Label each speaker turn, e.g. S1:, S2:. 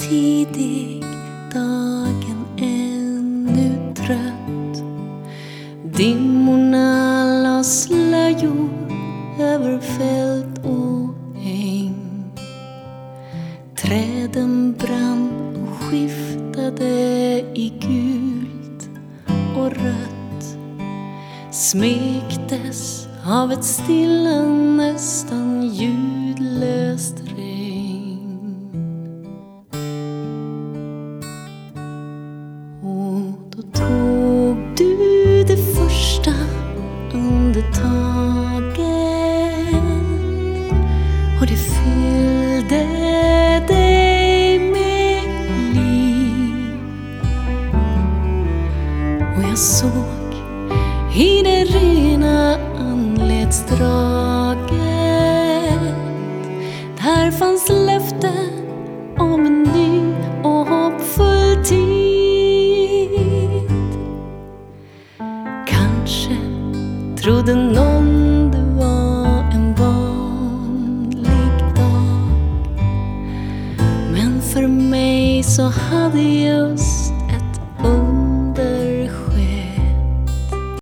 S1: tidig, dagen ännu trött. Dimmorna la slöjor över fält och äng. Träden brann och skiftade i gult och rött. Smektes av ett stilla, nästan ljudlöst regn. Och då tog du det första andetaget och det fyllde dig med liv. Och jag såg i det rena anletsdraget, där fanns löfte om en ny och hoppfull tid. Kanske trodde någon det var en vanlig dag, men för mig så hade just